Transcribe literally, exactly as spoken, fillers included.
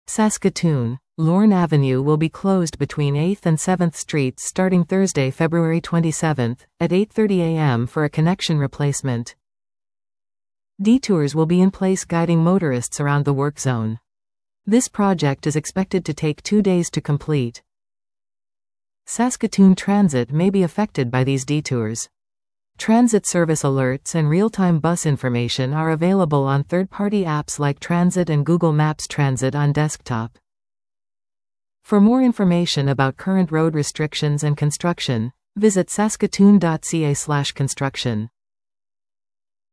Saskatoon, Lorne Avenue will be closed between eighth and seventh Streets starting Thursday, February twenty-seventh, at eight thirty a m for a connection replacement. Detours will be in place guiding motorists around the work zone. This project is expected to take two days to complete. Saskatoon Transit may be affected by these detours. Transit service alerts and real-time bus information are available on third-party apps like Transit and Google Maps Transit on desktop. For more information about current road restrictions and construction, visit saskatoon dot c a slash construction.